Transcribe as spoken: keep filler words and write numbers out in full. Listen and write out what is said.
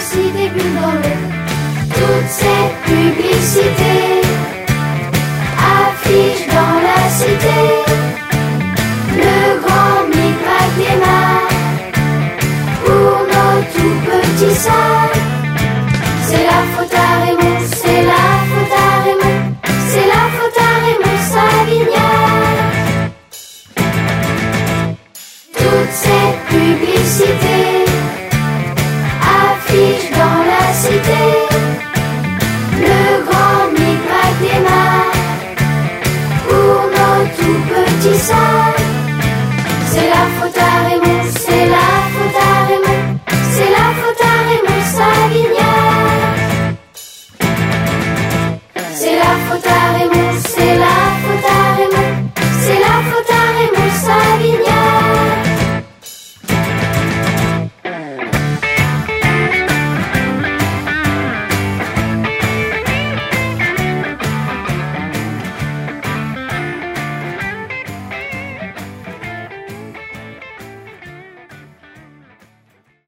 aussi des bulles dans l'eau. Toutes ces publicités affichent dans la cité le grand micmac des marques pour nos tout petits sacs. C'est la faute à Raymond, c'est la faute à Raymond, c'est la faute à Raymond Savignard. Toutes ces publicités affichent dans la cité le grand micmac des marques pour nos tout petits sacs.